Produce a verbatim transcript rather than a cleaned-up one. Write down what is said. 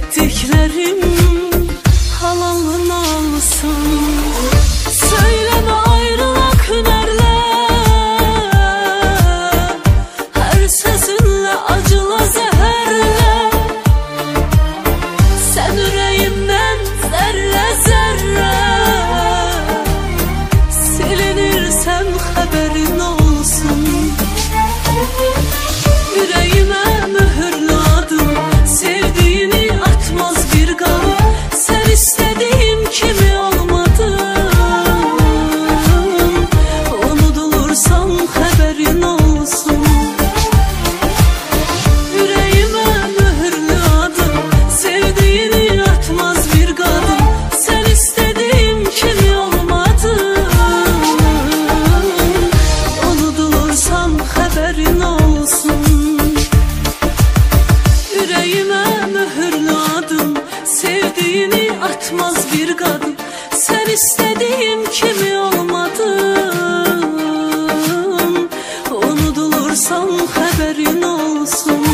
ettiklerim halalın olsun. Söyleme ayrılık hünerler, her sözünle acıla zehirle. Sen yüreğimden zerre zerre silinirsen haberin olsun. Yüreğime mühürlü adım, sevdiğini atmaz bir gam. Sen istediğim kimi olmadın, unutulursan haberin olsun. Yüreğime mühürlü adım, sevdiğini atmaz bir kadın. Sen istediğim kimi olmadın, unutulursan haberin olsun. Yüreğime mühürlü adım, sevdiğini atmaz bir kadın. Sen istediğim kimi olmadın, unutulursan haberin olsun.